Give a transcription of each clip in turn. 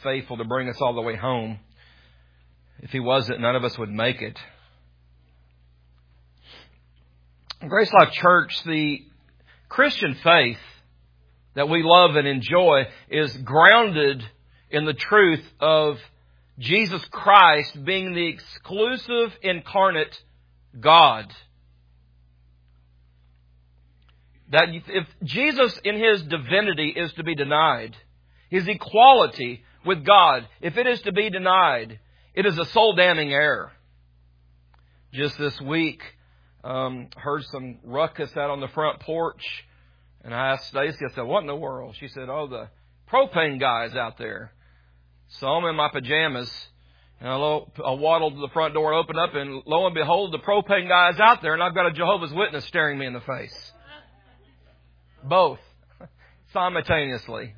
faithful to bring us all the way home. If He wasn't, none of us would make it. Grace Life Church, the Christian faith that we love and enjoy is grounded in the truth of Jesus Christ being the exclusive incarnate God. That if Jesus in His divinity is to be denied, His equality with God, if it is to be denied, it is a soul-damning error. Just this week, heard some ruckus out on the front porch. And I asked Stacy, I said, what in the world? She said, oh, the propane guy's out there. So I'm in my pajamas. And I waddled to the front door, opened up, and lo and behold, the propane guy's out there. And I've got a Jehovah's Witness staring me in the face. Both. Simultaneously.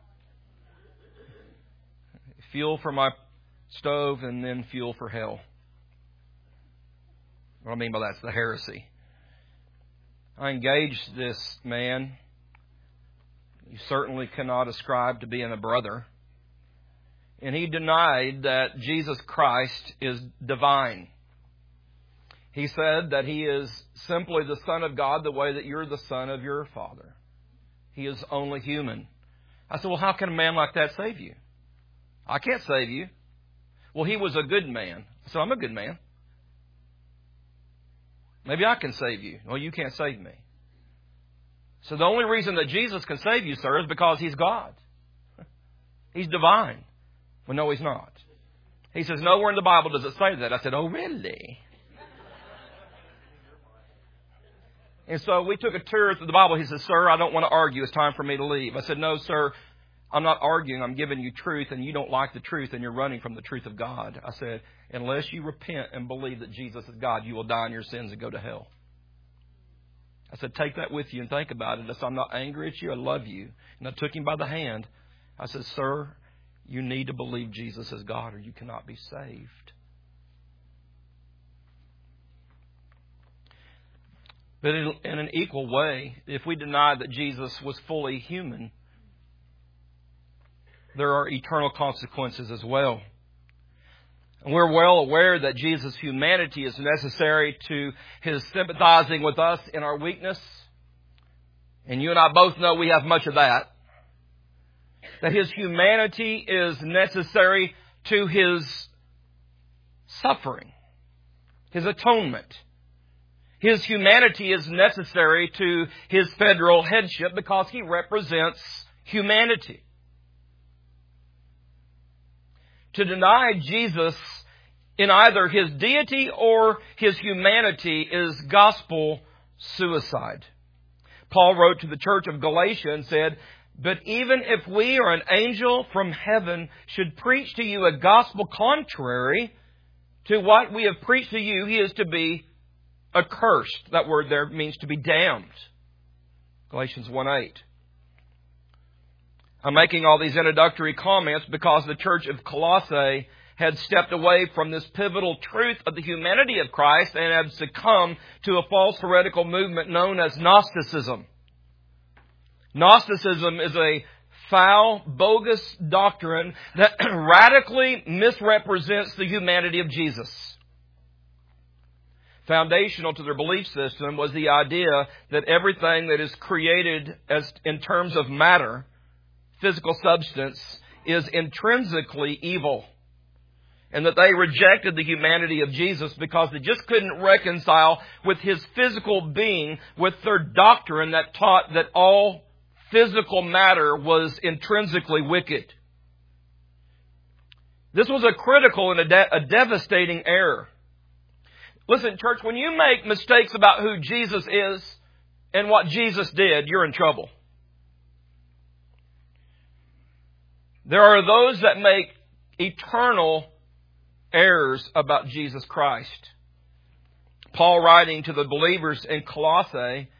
Fuel for my stove and then fuel for hell. What I mean by that's the heresy. I engaged this man. You certainly cannot ascribe to being a brother. And he denied that Jesus Christ is divine. He said that He is simply the Son of God the way that you're the son of your Father. He is only human. I said, well, how can a man like that save you? I can't save you. Well, he was a good man. I said, I'm a good man. Maybe I can save you. Well, you can't save me. So the only reason that Jesus can save you, sir, is because He's God. He's divine. Well, no, He's not. He says, nowhere in the Bible does it say that. I said, oh, really? And so we took a tour through the Bible. He says, sir, I don't want to argue. It's time for me to leave. I said, no, sir, I'm not arguing. I'm giving you truth, and you don't like the truth, and you're running from the truth of God. I said, unless you repent and believe that Jesus is God, you will die in your sins and go to hell. I said, take that with you and think about it. I said, I'm not angry at you. I love you. And I took him by the hand. I said, sir, you need to believe Jesus is God or you cannot be saved. But in an equal way, if we deny that Jesus was fully human, there are eternal consequences as well. And we're well aware that Jesus' humanity is necessary to His sympathizing with us in our weakness. And you and I both know we have much of that. That His humanity is necessary to His suffering, His atonement. His humanity is necessary to His federal headship because He represents humanity. To deny Jesus in either His deity or His humanity is gospel suicide. Paul wrote to the church of Galatia and said, but even if we or an angel from heaven should preach to you a gospel contrary to what we have preached to you, he is to be accursed. That word there means to be damned. Galatians 1:8. I'm making all these introductory comments because the church of Colossae had stepped away from this pivotal truth of the humanity of Christ and had succumbed to a false heretical movement known as Gnosticism. Gnosticism is a foul, bogus doctrine that radically misrepresents the humanity of Jesus. Foundational to their belief system was the idea that everything that is created as in terms of matter, physical substance, is intrinsically evil. And that they rejected the humanity of Jesus because they just couldn't reconcile with His physical being with their doctrine that taught that all physical matter was intrinsically wicked. This was a critical and a devastating error. Listen, church, when you make mistakes about who Jesus is and what Jesus did, you're in trouble. There are those that make eternal errors about Jesus Christ. Paul, writing to the believers in Colossae,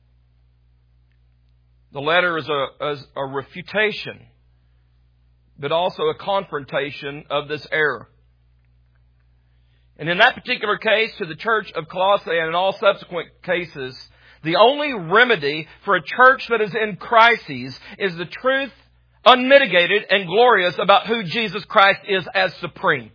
the letter is a refutation, but also a confrontation of this error. And in that particular case, to the church of Colossae and in all subsequent cases, the only remedy for a church that is in crises is the truth unmitigated and glorious about who Jesus Christ is as supreme.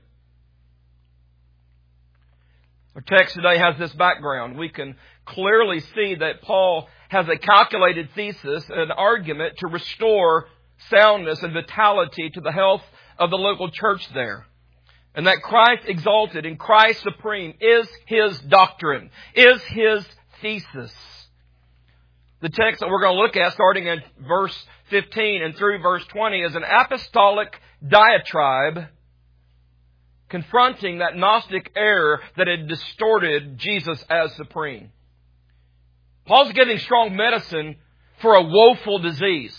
Our text today has this background. We can clearly see that Paul has a calculated thesis, an argument to restore soundness and vitality to the health of the local church there. And that Christ exalted and Christ supreme is his doctrine, is his thesis. The text that we're going to look at, starting in verse 15 and through verse 20, is an apostolic diatribe confronting that Gnostic error that had distorted Jesus as supreme. Paul's giving strong medicine for a woeful disease.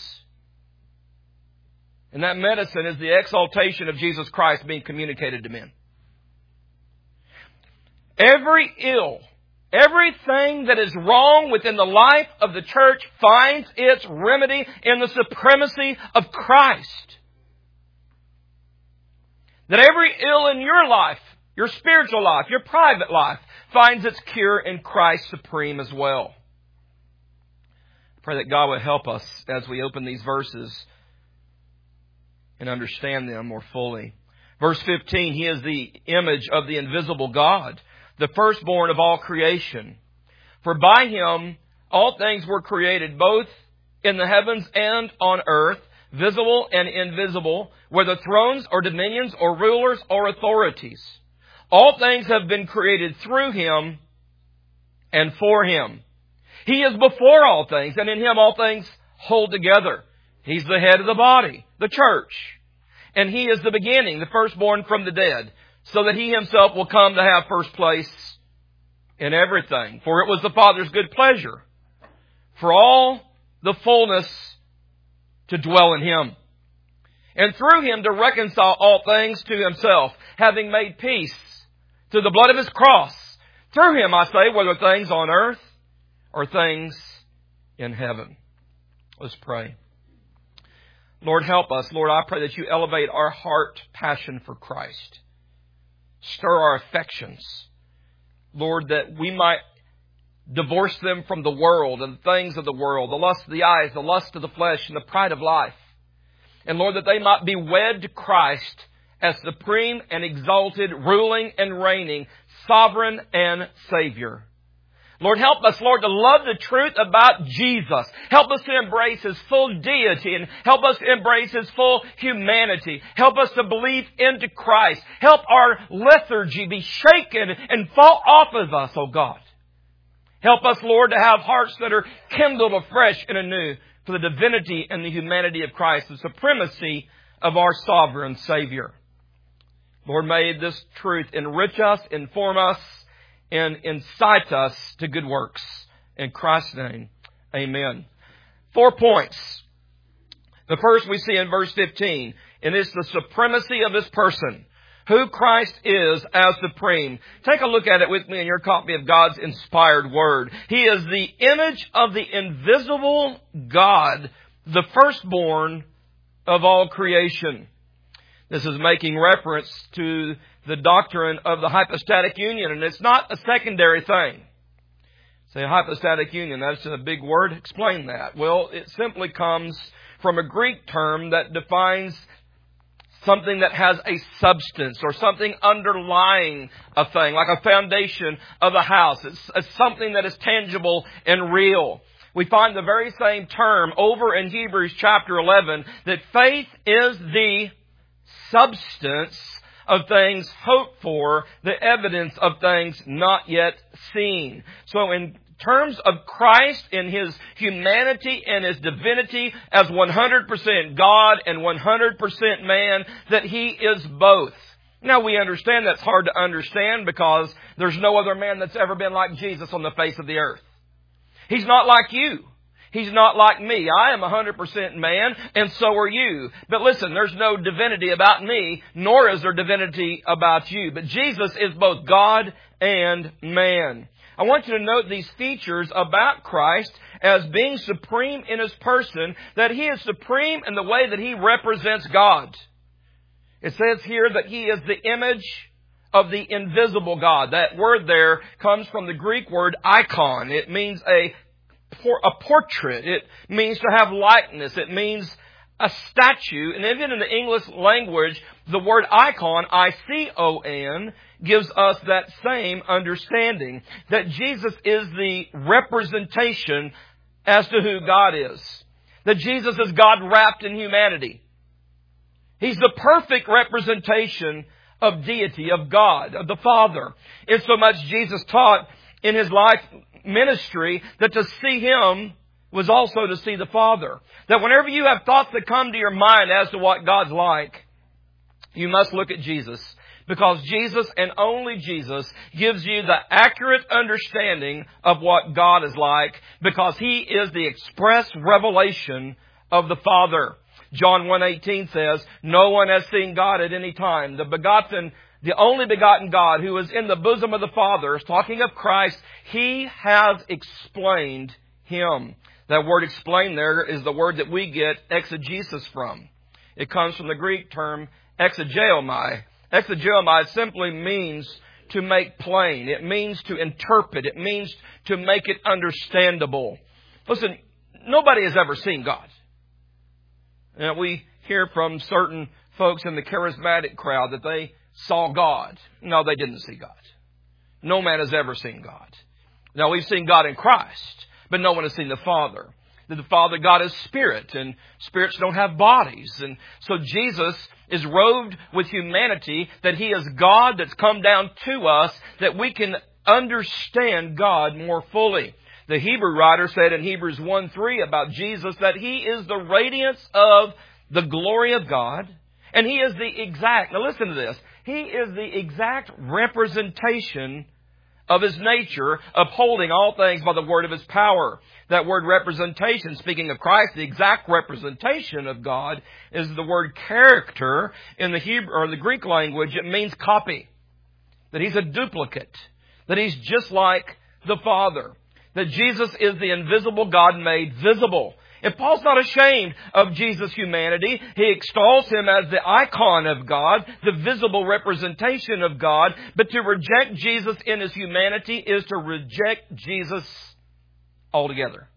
And that medicine is the exaltation of Jesus Christ being communicated to men. Every ill, everything that is wrong within the life of the church finds its remedy in the supremacy of Christ. That every ill in your life, your spiritual life, your private life, finds its cure in Christ supreme as well. I pray that God would help us as we open these verses and understand them more fully. Verse 15, He is the image of the invisible God, the firstborn of all creation. For by Him all things were created, both in the heavens and on earth, visible and invisible, whether thrones or dominions or rulers or authorities. All things have been created through Him and for Him. He is before all things, and in Him all things hold together. He's the head of the body, the church. And He is the beginning, the firstborn from the dead, so that He Himself will come to have first place in everything. For it was the Father's good pleasure for all the fullness to dwell in Him, and through Him to reconcile all things to Himself, having made peace through the blood of His cross. Through Him, I say, whether things on earth or things in heaven. Let's pray. Lord, help us. Lord, I pray that You elevate our heart passion for Christ. Stir our affections. Lord, that we might divorce them from the world and the things of the world, the lust of the eyes, the lust of the flesh, and the pride of life. And Lord, that they might be wed to Christ as supreme and exalted, ruling and reigning, sovereign and Savior. Lord, help us, Lord, to love the truth about Jesus. Help us to embrace His full deity and help us to embrace His full humanity. Help us to believe into Christ. Help our lethargy be shaken and fall off of us, oh God. Help us, Lord, to have hearts that are kindled afresh and anew for the divinity and the humanity of Christ, the supremacy of our sovereign Savior. Lord, may this truth enrich us, inform us, and incite us to good works. In Christ's name, amen. 4 points. The first we see in verse 15, and it's the supremacy of His person. Who Christ is as supreme. Take a look at it with me in your copy of God's inspired Word. He is the image of the invisible God, the firstborn of all creation. This is making reference to the doctrine of the hypostatic union, and it's not a secondary thing. Say hypostatic union, that's a big word. Explain that. Well, it simply comes from a Greek term that defines something that has a substance or something underlying a thing, like a foundation of a house. It's something that is tangible and real. We find the very same term over in Hebrews chapter 11, that faith is the substance of things hoped for, the evidence of things not yet seen. So in terms of Christ in His humanity and His divinity as 100% God and 100% man, that He is both. Now we understand that's hard to understand because there's no other man that's ever been like Jesus on the face of the earth. He's not like you. He's not like me. I am 100% man, and so are you. But listen, there's no divinity about me, nor is there divinity about you. But Jesus is both God and man. I want you to note these features about Christ as being supreme in His person, that He is supreme in the way that He represents God. It says here that He is the image of the invisible God. That word there comes from the Greek word icon. It means a portrait. It means to have likeness. It means a statue, and even in the English language, the word icon, I-C-O-N, gives us that same understanding, that Jesus is the representation as to who God is. That Jesus is God wrapped in humanity. He's the perfect representation of deity, of God, of the Father. Insomuch Jesus taught in His life ministry that to see Him was also to see the Father. That whenever you have thoughts that come to your mind as to what God's like, you must look at Jesus. Because Jesus and only Jesus gives you the accurate understanding of what God is like, because He is the express revelation of the Father. John 1:18 says, "No one has seen God at any time. The only begotten God who is in the bosom of the Father," is talking of Christ, He has explained Him. That word explain there is the word that we get exegesis from. It comes from the Greek term exegeomai. Exegeomai simply means to make plain. It means to interpret. It means to make it understandable. Listen, nobody has ever seen God. We hear from certain folks in the charismatic crowd that they saw God. No, they didn't see God. No man has ever seen God. Now, we've seen God in Christ, but no one has seen the Father. The Father, God, is Spirit, and spirits don't have bodies. And so Jesus is robed with humanity, that He is God that's come down to us, that we can understand God more fully. The Hebrew writer said in Hebrews 1:3 about Jesus that He is the radiance of the glory of God, and He is the exact, now listen to this, He is the exact representation of His nature, upholding all things by the word of His power. That word representation, speaking of Christ, the exact representation of God is the word character in the Hebrew or the Greek language. It means copy. That He's a duplicate. That He's just like the Father. That Jesus is the invisible God made visible. And Paul's not ashamed of Jesus' humanity. He extols Him as the icon of God, the visible representation of God. But to reject Jesus in His humanity is to reject Jesus altogether.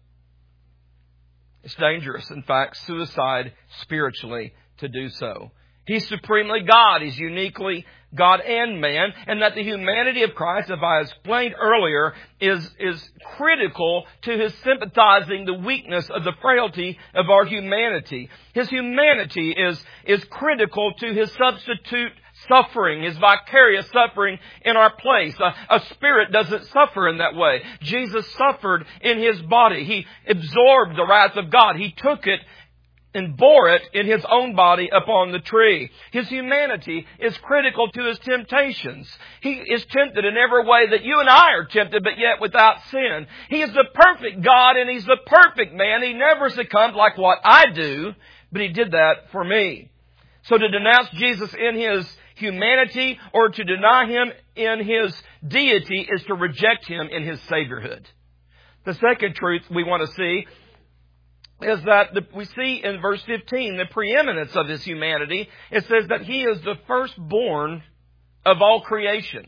It's dangerous. In fact, suicide spiritually to do so. He's supremely God. He's uniquely God and man. And that the humanity of Christ, as I explained earlier, is critical to His sympathizing the weakness of the frailty of our humanity. His humanity is critical to His substitute suffering, His vicarious suffering in our place. A spirit doesn't suffer in that way. Jesus suffered in His body. He absorbed the wrath of God. He took it and bore it in His own body upon the tree. His humanity is critical to His temptations. He is tempted in every way that you and I are tempted, but yet without sin. He is the perfect God and He's the perfect man. He never succumbed like what I do, but He did that for me. So to denounce Jesus in His humanity or to deny Him in His deity is to reject Him in His Saviorhood. The second truth we want to see is that we see in verse 15 the preeminence of His humanity. It says that He is the firstborn of all creation.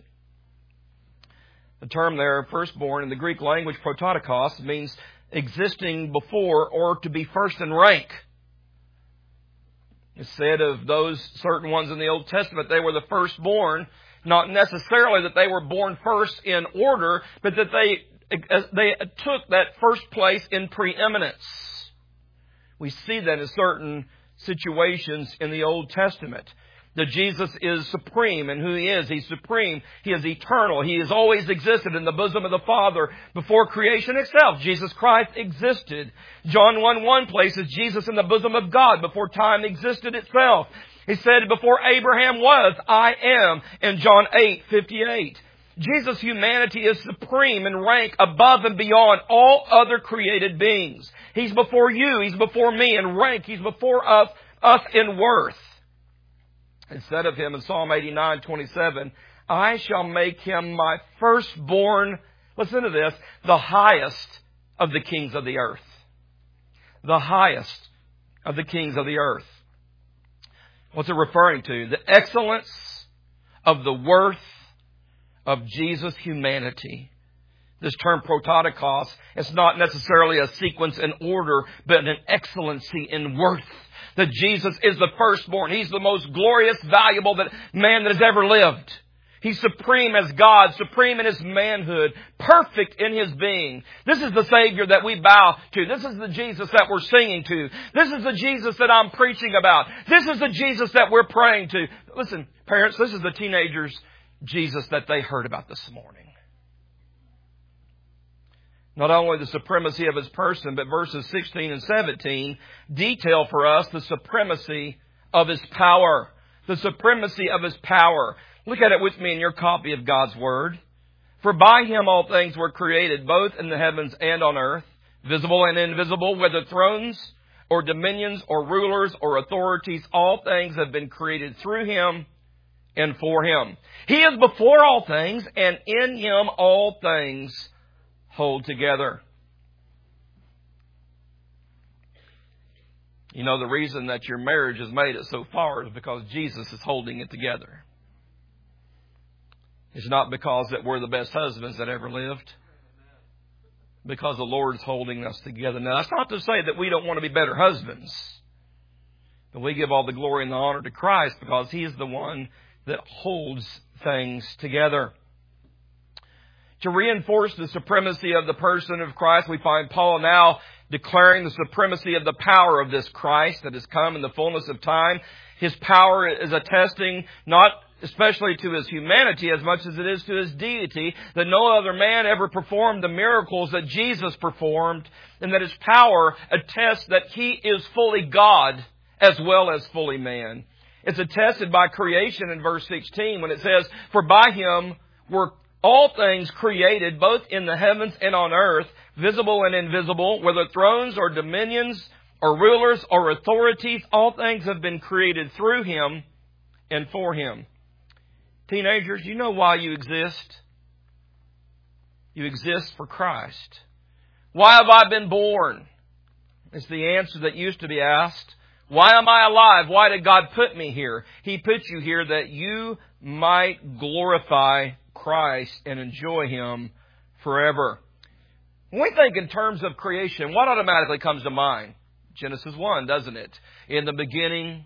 The term there, firstborn, in the Greek language, prototokos, means existing before or to be first in rank. It's said of those certain ones in the Old Testament, they were the firstborn, not necessarily that they were born first in order, but that they took that first place in preeminence. We see that in certain situations in the Old Testament. That Jesus is supreme in who He is. He's supreme. He is eternal. He has always existed in the bosom of the Father before creation itself. Jesus Christ existed. John 1:1 places Jesus in the bosom of God before time existed itself. He said, before Abraham was, I am, in John 8:58. Jesus' humanity is supreme in rank above and beyond all other created beings. He's before you. He's before me in rank. He's before us in worth. It said of Him in Psalm 89:27, I shall make Him my firstborn, listen to this, the highest of the kings of the earth. The highest of the kings of the earth. What's it referring to? The excellence of the worth of Jesus' humanity. This term prototokos, it's not necessarily a sequence in order, but an excellency in worth. That Jesus is the firstborn. He's the most glorious, valuable man that has ever lived. He's supreme as God, supreme in His manhood, perfect in His being. This is the Savior that we bow to. This is the Jesus that we're singing to. This is the Jesus that I'm preaching about. This is the Jesus that we're praying to. Listen, parents, this is the teenagers' Jesus that they heard about this morning. Not only the supremacy of His person, but verses 16 and 17 detail for us the supremacy of His power. The supremacy of His power. Look at it with me in your copy of God's Word. For by Him all things were created, both in the heavens and on earth, visible and invisible, whether thrones or dominions or rulers or authorities, all things have been created through Him and for Him. He is before all things, and in Him all things hold together. You know, the reason that your marriage has made it so far is because Jesus is holding it together. It's not because that we're the best husbands that ever lived. Because the Lord's holding us together. Now, that's not to say that we don't want to be better husbands. But we give all the glory and the honor to Christ because He is the one that holds things together. To reinforce the supremacy of the person of Christ, we find Paul now declaring the supremacy of the power of this Christ that has come in the fullness of time. His power is attesting not especially to His humanity as much as it is to His deity, that no other man ever performed the miracles that Jesus performed, and that His power attests that He is fully God as well as fully man. It's attested by creation in verse 16 when it says, for by Him were all things created, both in the heavens and on earth, visible and invisible, whether thrones or dominions or rulers or authorities, all things have been created through Him and for Him. Teenagers, you know why you exist? You exist for Christ. Why have I been born? It's the answer that used to be asked. Why am I alive? Why did God put me here? He put you here that you might glorify Christ and enjoy Him forever. When we think in terms of creation, what automatically comes to mind? Genesis 1, doesn't it? In the beginning,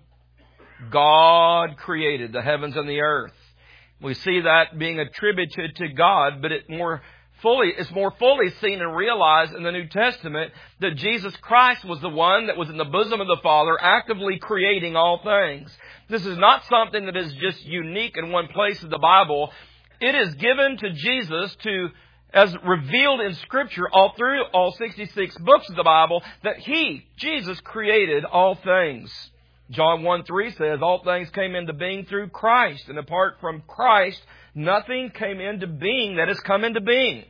God created the heavens and the earth. We see that being attributed to God, but it's more fully seen and realized in the New Testament that Jesus Christ was the one that was in the bosom of the Father, actively creating all things. This is not something that is just unique in one place of the Bible. It is given to Jesus as revealed in Scripture all through all 66 books of the Bible, that He, Jesus, created all things. John 1:3 says, all things came into being through Christ, and apart from Christ, nothing came into being that has come into being.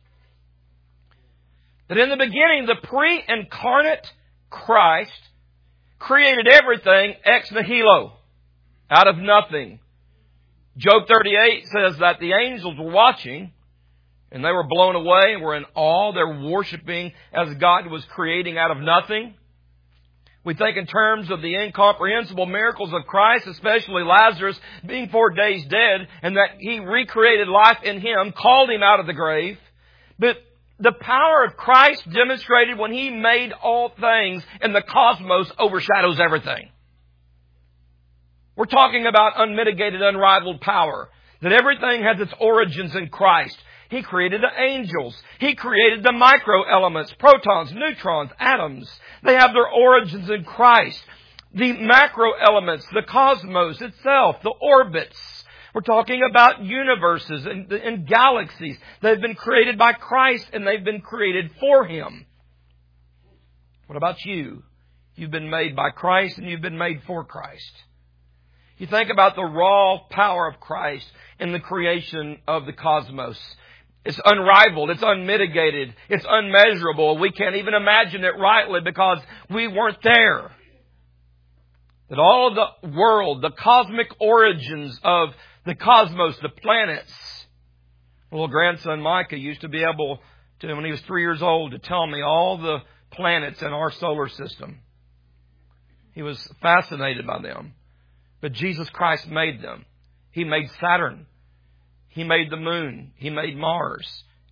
That in the beginning, the pre-incarnate Christ created everything ex nihilo, out of nothing. Job 38 says that the angels were watching, and they were blown away, were in awe. They're worshiping as God was creating out of nothing. We think in terms of the incomprehensible miracles of Christ, especially Lazarus being 4 days dead, and that He recreated life in him, called him out of the grave. But the power of Christ demonstrated when He made all things in the cosmos overshadows everything. We're talking about unmitigated, unrivaled power. That everything has its origins in Christ. He created the angels. He created the microelements, protons, neutrons, atoms. They have their origins in Christ. The macro elements, the cosmos itself, the orbits. We're talking about universes and galaxies. They've been created by Christ and they've been created for Him. What about you? You've been made by Christ and you've been made for Christ. You think about the raw power of Christ in the creation of the cosmos. It's unrivaled. It's unmitigated. It's unmeasurable. We can't even imagine it rightly because we weren't there. That all of the world, the cosmic origins of the cosmos, the planets. My little grandson Micah used to be able to, when he was 3 years old, to tell me all the planets in our solar system. He was fascinated by them. But Jesus Christ made them. He made Saturn. He made the moon. He made Mars.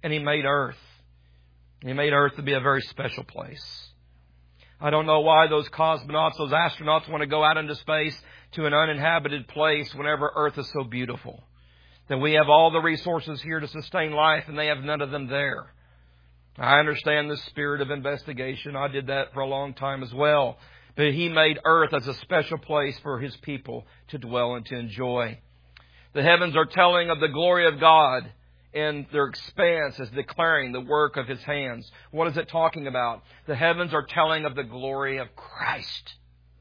And He made earth. He made earth to be a very special place. I don't know why those cosmonauts, those astronauts want to go out into space to an uninhabited place whenever earth is so beautiful. That we have all the resources here to sustain life and they have none of them there. I understand the spirit of investigation. I did that for a long time as well. But He made earth as a special place for His people to dwell and to enjoy. The heavens are telling of the glory of God, and their expanse is declaring the work of His hands. What is it talking about? The heavens are telling of the glory of Christ.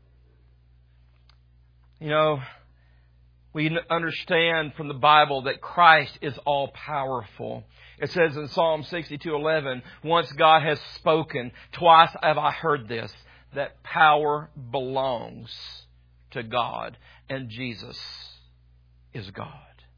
You know, we understand from the Bible that Christ is all powerful. It says in Psalm 62:11, once God has spoken, twice have I heard this, that power belongs to God, and Jesus is God.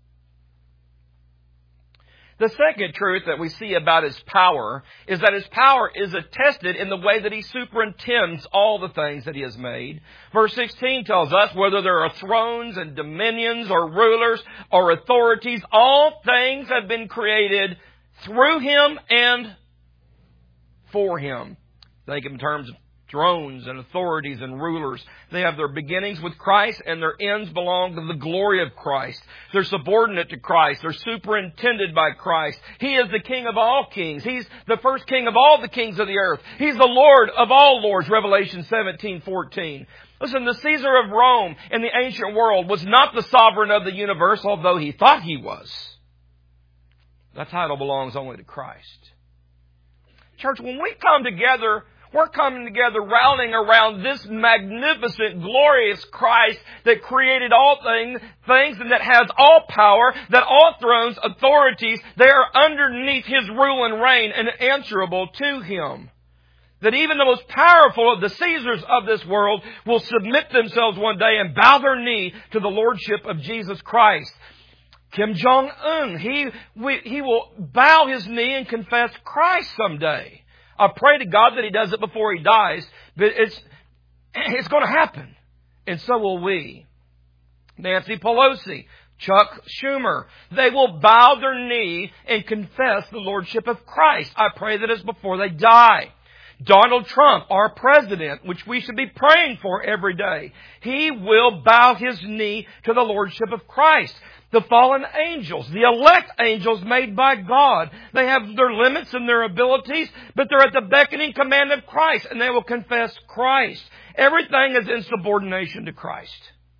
The second truth that we see about His power is that His power is attested in the way that He superintends all the things that He has made. Verse 16 tells us whether there are thrones and dominions or rulers or authorities, all things have been created through Him and for Him. Think in terms of thrones and authorities and rulers. They have their beginnings with Christ and their ends belong to the glory of Christ. They're subordinate to Christ. They're superintended by Christ. He is the King of all kings. He's the first King of all the kings of the earth. He's the Lord of all lords, Revelation 17:14. Listen, the Caesar of Rome in the ancient world was not the sovereign of the universe, although he thought he was. That title belongs only to Christ. Church, when we come together, we're coming together rallying around this magnificent, glorious Christ that created all things and that has all power, that all thrones, authorities, they are underneath His rule and reign and answerable to Him. That even the most powerful of the Caesars of this world will submit themselves one day and bow their knee to the Lordship of Jesus Christ. Kim Jong-un, he will bow his knee and confess Christ someday. I pray to God that he does it before he dies, but it's going to happen. And so will we. Nancy Pelosi, Chuck Schumer, they will bow their knee and confess the Lordship of Christ. I pray that it's before they die. Donald Trump, our president, which we should be praying for every day, he will bow his knee to the Lordship of Christ. The fallen angels, the elect angels made by God, they have their limits and their abilities, but they're at the beckoning command of Christ, and they will confess Christ. Everything is in subordination to Christ.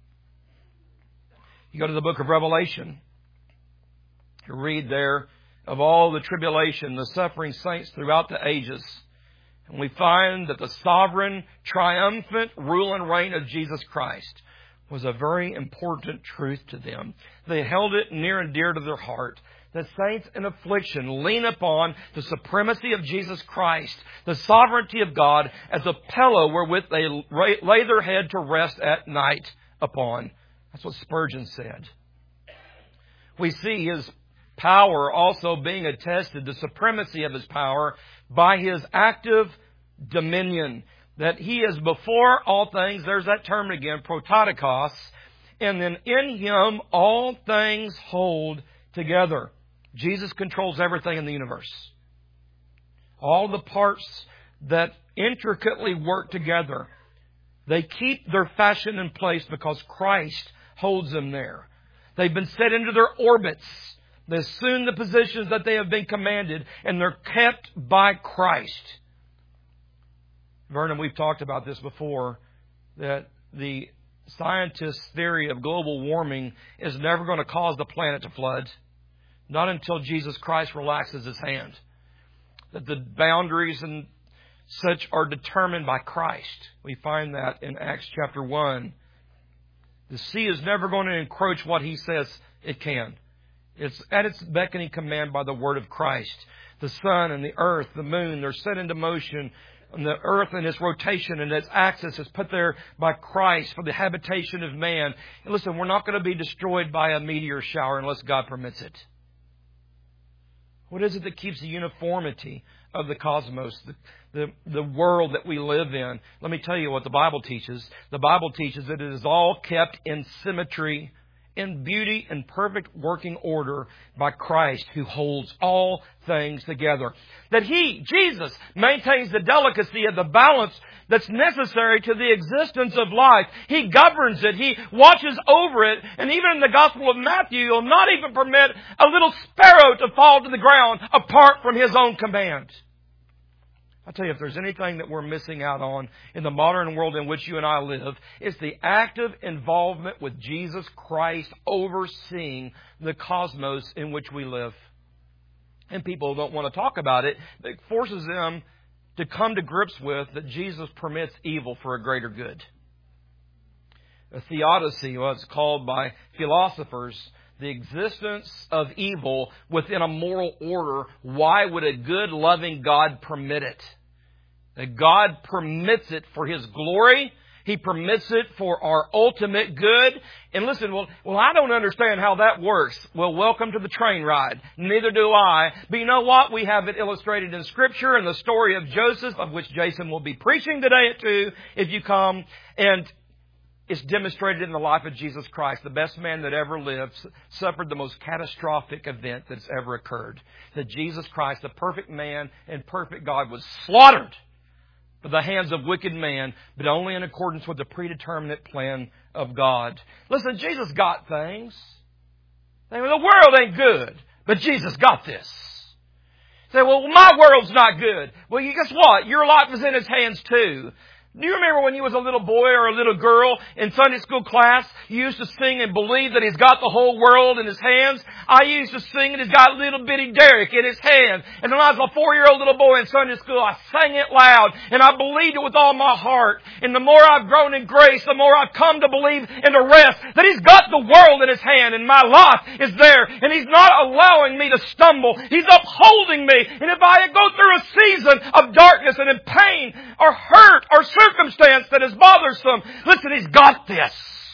You go to the book of Revelation, you read there of all the tribulation, the suffering saints throughout the ages. And we find that the sovereign, triumphant rule and reign of Jesus Christ was a very important truth to them. They held it near and dear to their heart. The saints in affliction lean upon the supremacy of Jesus Christ, the sovereignty of God, as a pillow wherewith they lay their head to rest at night upon. That's what Spurgeon said. We see His power also being attested, the supremacy of His power, by His active dominion. That He is before all things. There's that term again, prototokos. And then in Him all things hold together. Jesus controls everything in the universe. All the parts that intricately work together, they keep their fashion in place because Christ holds them there. They've been set into their orbits. They assume the positions that they have been commanded, and they're kept by Christ. Vernon, we've talked about this before, that the scientists' theory of global warming is never going to cause the planet to flood. Not until Jesus Christ relaxes His hand. That the boundaries and such are determined by Christ. We find that in Acts chapter 1. The sea is never going to encroach what He says it can. It's at its beckoning command by the word of Christ. The sun and the earth, the moon, they're set into motion. And the earth and its rotation and its axis is put there by Christ for the habitation of man. And listen, we're not going to be destroyed by a meteor shower unless God permits it. What is it that keeps the uniformity of the cosmos, the world that we live in? Let me tell you what the Bible teaches. The Bible teaches that it is all kept in symmetry in beauty and perfect working order by Christ, who holds all things together. That He, Jesus, maintains the delicacy of the balance that's necessary to the existence of life. He governs it. He watches over it. And even in the Gospel of Matthew, He'll not even permit a little sparrow to fall to the ground apart from His own command. I tell you, if there's anything that we're missing out on in the modern world in which you and I live, it's the active involvement with Jesus Christ overseeing the cosmos in which we live. And people don't want to talk about it. It forces them to come to grips with that Jesus permits evil for a greater good. A theodicy was called by philosophers the existence of evil within a moral order. Why would a good, loving God permit it? That God permits it for His glory. He permits it for our ultimate good. And listen, well, I don't understand how that works. Well, welcome to the train ride. Neither do I. But you know what? We have it illustrated in Scripture in the story of Joseph, of which Jason will be preaching today at 2, if you come. And it's demonstrated in the life of Jesus Christ. The best man that ever lived suffered the most catastrophic event that's ever occurred. That Jesus Christ, the perfect man and perfect God, was slaughtered by the hands of wicked man, but only in accordance with the predeterminate plan of God. Listen, Jesus got things. The world ain't good, but Jesus got this. Say, well, my world's not good. Well, guess what? Your life is in His hands too. Do you remember when you was a little boy or a little girl in Sunday school class, you used to sing and believe that He's got the whole world in His hands? I used to sing and He's got little bitty Derek in His hand. And when I was a 4-year-old little boy in Sunday school, I sang it loud and I believed it with all my heart. And the more I've grown in grace, the more I've come to believe in the rest that He's got the world in His hand and my life is there. And He's not allowing me to stumble. He's upholding me. And if I go through a season of darkness and in pain or hurt or circumstance that is bothersome, listen, He's got this.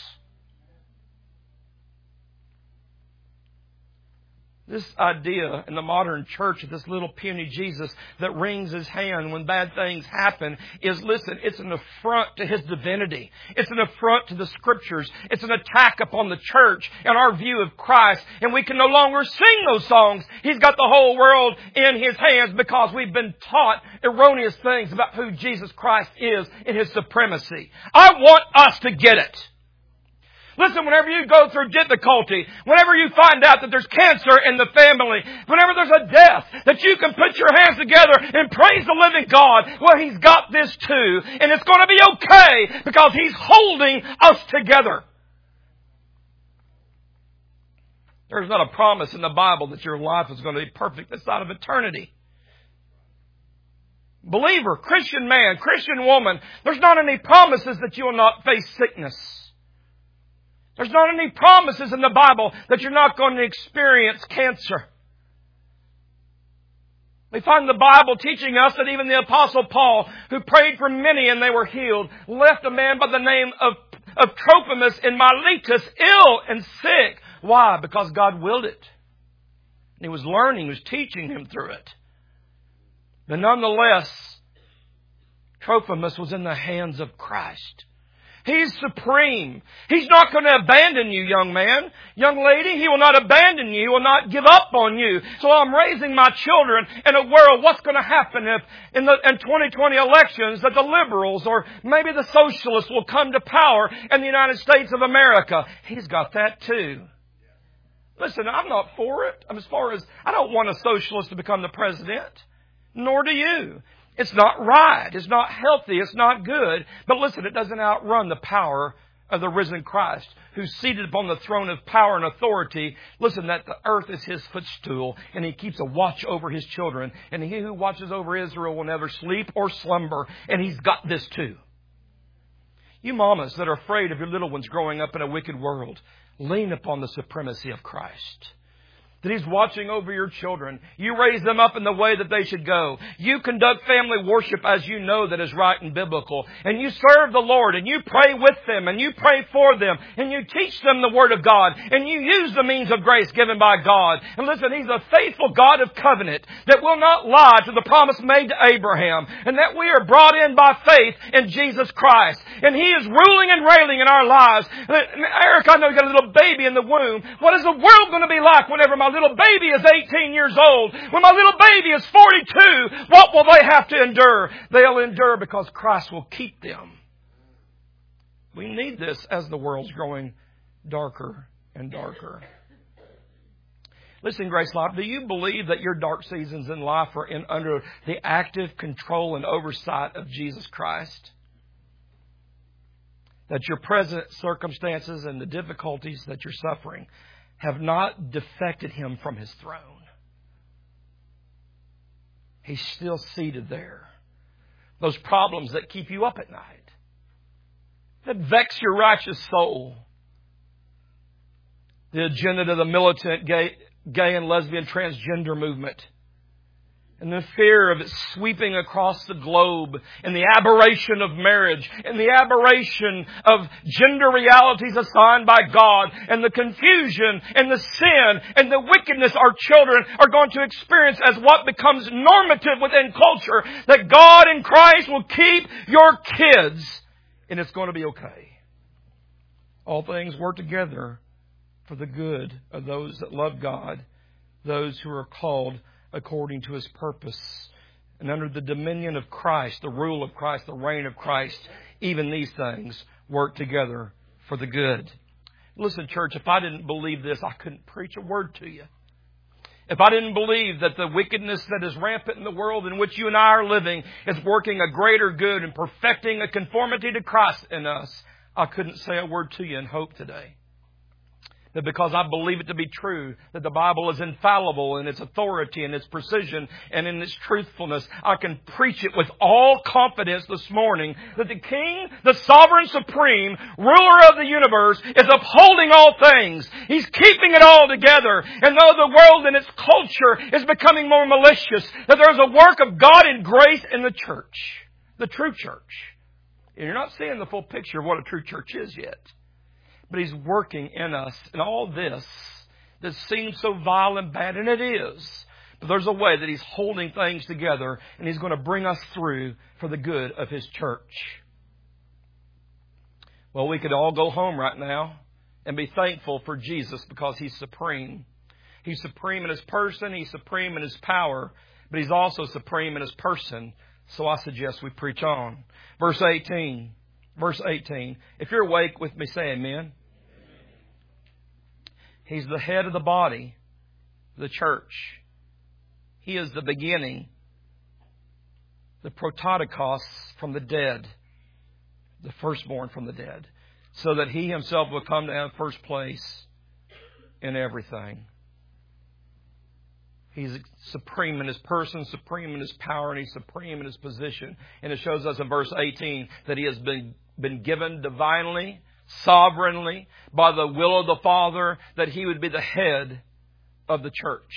This idea in the modern church of this little puny Jesus that wrings His hand when bad things happen is, listen, it's an affront to His divinity. It's an affront to the Scriptures. It's an attack upon the church and our view of Christ. And we can no longer sing those songs. He's got the whole world in His hands because we've been taught erroneous things about who Jesus Christ is in His supremacy. I want us to get it. Listen, whenever you go through difficulty, whenever you find out that there's cancer in the family, whenever there's a death, that you can put your hands together and praise the living God. Well, He's got this too. And it's going to be okay because He's holding us together. There's not a promise in the Bible that your life is going to be perfect this side of eternity. Believer, Christian man, Christian woman, there's not any promises that you will not face sickness. There's not any promises in the Bible that you're not going to experience cancer. We find the Bible teaching us that even the Apostle Paul, who prayed for many and they were healed, left a man by the name of Trophimus in Miletus ill and sick. Why? Because God willed it. And He was learning, He was teaching him through it. But nonetheless, Trophimus was in the hands of Christ. He's supreme. He's not going to abandon you, young man, young lady. He will not abandon you. He will not give up on you. So I'm raising my children in a world. What's going to happen if in 2020 elections that the liberals or maybe the socialists will come to power in the United States of America? He's got that too. Listen, I'm not for it. As far as I don't want a socialist to become the president, nor do you. It's not right. It's not healthy. It's not good. But listen, it doesn't outrun the power of the risen Christ, who's seated upon the throne of power and authority. Listen, that the earth is His footstool, and He keeps a watch over His children. And He who watches over Israel will never sleep or slumber. And He's got this too. You mamas that are afraid of your little ones growing up in a wicked world, lean upon the supremacy of Christ. that He's watching over your children. You raise them up in the way that they should go. You conduct family worship as you know that is right and biblical. And you serve the Lord, and you pray with them, and you pray for them, and you teach them the Word of God, and you use the means of grace given by God. And listen, He's a faithful God of covenant that will not lie to the promise made to Abraham, and that we are brought in by faith in Jesus Christ. And He is ruling and reigning in our lives. Eric, I know you got a little baby in the womb. What is the world going to be like whenever my little baby is 18 years old? When my little baby is 42, what will they have to endure? They'll endure because Christ will keep them. We need this as the world's growing darker and darker. Listen, Grace Life, do you believe that your dark seasons in life are under the active control and oversight of Jesus Christ? That your present circumstances and the difficulties that you're suffering have not defected Him from His throne. He's still seated there. Those problems that keep you up at night, that vex your righteous soul. The agenda of the militant gay and lesbian transgender movement. And the fear of it sweeping across the globe, and the aberration of marriage, and the aberration of gender realities assigned by God, and the confusion, and the sin, and the wickedness our children are going to experience as what becomes normative within culture, that God in Christ will keep your kids, and it's going to be okay. All things work together for the good of those that love God, those who are called according to His purpose. And under the dominion of Christ, the rule of Christ, the reign of Christ, even these things work together for the good. Listen, church, if I didn't believe this, I couldn't preach a word to you. If I didn't believe that the wickedness that is rampant in the world in which you and I are living is working a greater good and perfecting a conformity to Christ in us, I couldn't say a word to you in hope today. That because I believe it to be true, that the Bible is infallible in its authority and its precision and in its truthfulness, I can preach it with all confidence this morning that the King, the Sovereign Supreme, Ruler of the universe, is upholding all things. He's keeping it all together. And though the world and its culture is becoming more malicious, that there's a work of God in grace in the church, the true church. And you're not seeing the full picture of what a true church is yet. But He's working in us. And all this that seems so vile and bad, and it is. But there's a way that He's holding things together, and He's going to bring us through for the good of His church. Well, we could all go home right now and be thankful for Jesus because He's supreme. He's supreme in His person. He's supreme in His power. But He's also supreme in His person. So I suggest we preach on. Verse 18. If you're awake with me, say amen. He's the head of the body, the church. He is the beginning, the prototokos from the dead, the firstborn from the dead, so that He Himself will come to have first place in everything. He's supreme in His person, supreme in His power, and He's supreme in His position. And it shows us in verse 18 that He has been given divinely, sovereignly, by the will of the Father, that He would be the head of the church.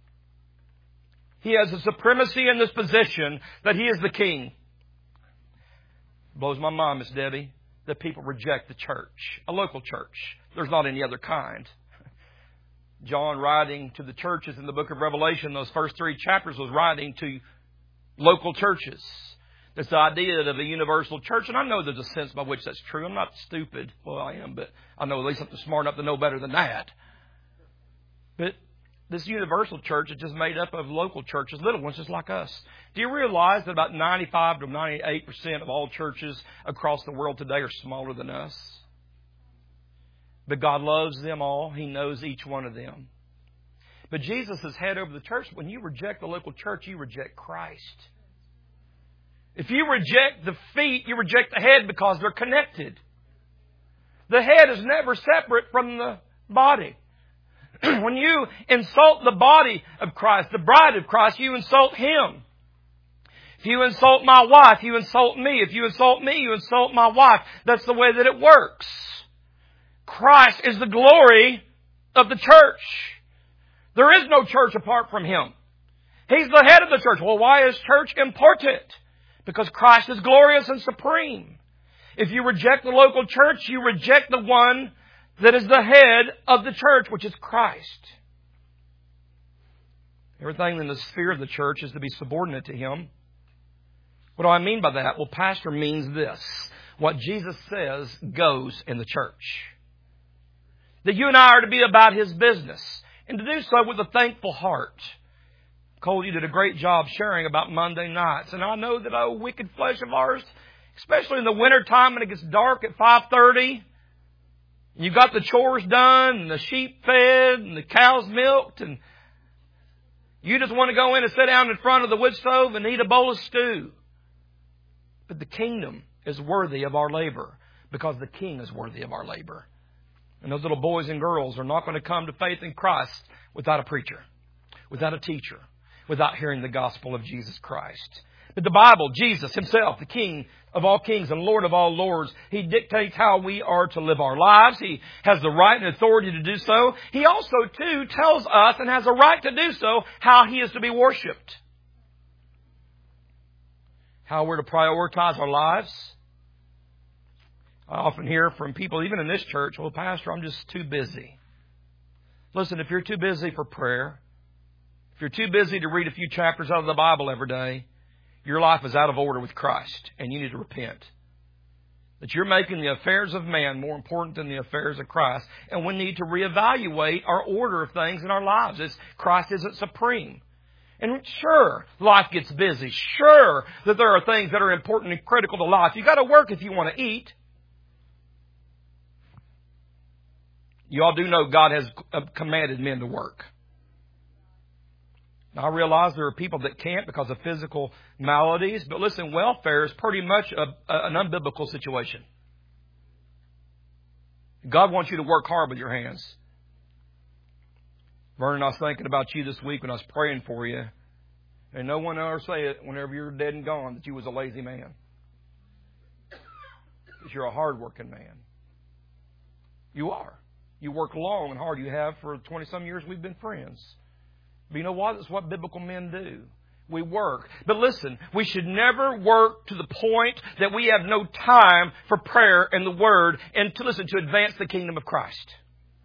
He has a supremacy in this position that He is the King. It blows my mind, Miss Debbie, that people reject the church, a local church. There's not any other kind. John, writing to the churches in the book of Revelation, those first 3 chapters, was writing to local churches. This idea of a universal church, and I know there's a sense by which that's true. I'm not stupid. Well, I am, but I know at least I'm smart enough to know better than that. But this universal church is just made up of local churches, little ones just like us. Do you realize that about 95 to 98% of all churches across the world today are smaller than us? But God loves them all. He knows each one of them. But Jesus is head over the church. When you reject the local church, you reject Christ. If you reject the feet, you reject the head because they're connected. The head is never separate from the body. When you insult the body of Christ, the bride of Christ, you insult Him. If you insult my wife, you insult me. If you insult me, you insult my wife. That's the way that it works. Christ is the glory of the church. There is no church apart from Him. He's the head of the church. Well, why is church important? Because Christ is glorious and supreme. If you reject the local church, you reject the one that is the head of the church, which is Christ. Everything in the sphere of the church is to be subordinate to Him. What do I mean by that? Well, pastor means this. What Jesus says goes in the church. That you and I are to be about His business. And to do so with a thankful heart. Cole, you did a great job sharing about Monday nights. And I know that, oh, wicked flesh of ours, especially in the winter time when it gets dark at 5:30, you got the chores done, and the sheep fed, and the cows milked, and you just want to go in and sit down in front of the wood stove and eat a bowl of stew. But the kingdom is worthy of our labor, because the King is worthy of our labor. And those little boys and girls are not going to come to faith in Christ without a preacher, without a teacher, without hearing the gospel of Jesus Christ. But the Bible, Jesus Himself, the King of all kings and Lord of all lords, He dictates how we are to live our lives. He has the right and authority to do so. He also, too, tells us and has a right to do so how He is to be worshipped. How we're to prioritize our lives. I often hear from people, even in this church, well, Pastor, I'm just too busy. Listen, if you're too busy for prayer, if you're too busy to read a few chapters out of the Bible every day, your life is out of order with Christ, and you need to repent. That you're making the affairs of man more important than the affairs of Christ, and we need to reevaluate our order of things in our lives. Christ isn't supreme. And sure, life gets busy. Sure that there are things that are important and critical to life. You've got to work if you want to eat. You all do know God has commanded men to work. Now, I realize there are people that can't because of physical maladies. But listen, welfare is pretty much an unbiblical situation. God wants you to work hard with your hands. Vernon, I was thinking about you this week when I was praying for you. And no one ever say it whenever you're dead and gone that you was a lazy man. Because you're a hard-working man. You are. You work long and hard. You have for 20-some years we've been friends. But you know what? That's what biblical men do. We work. But listen, we should never work to the point that we have no time for prayer and the Word and to listen to advance the kingdom of Christ.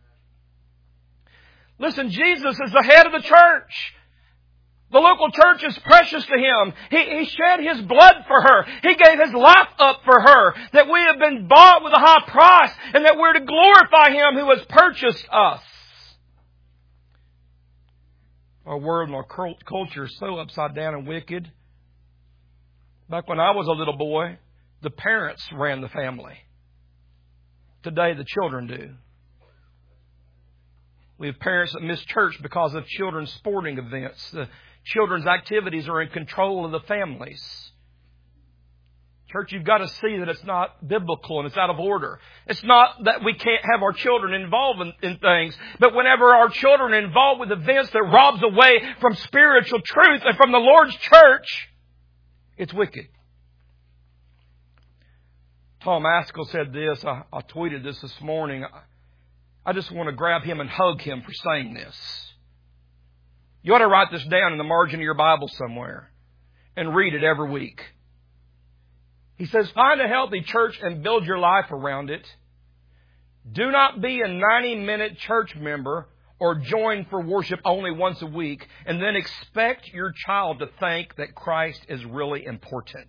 Listen, Jesus is the head of the church. The local church is precious to Him. He shed His blood for her. He gave His life up for her. That we have been bought with a high price and that we're to glorify Him who has purchased us. Our world and our culture is so upside down and wicked. Back when I was a little boy, the parents ran the family. Today, the children do. We have parents that miss church because of children's sporting events. The children's activities are in control of the families. Church, you've got to see that it's not biblical and it's out of order. It's not that we can't have our children involved in things, but whenever our children are involved with events that robs away from spiritual truth and from the Lord's church, it's wicked. Tom Askell said this. I tweeted this morning. I just want to grab him and hug him for saying this. You ought to write this down in the margin of your Bible somewhere and read it every week. He says, find a healthy church and build your life around it. Do not be a 90-minute church member or join for worship only once a week and then expect your child to think that Christ is really important.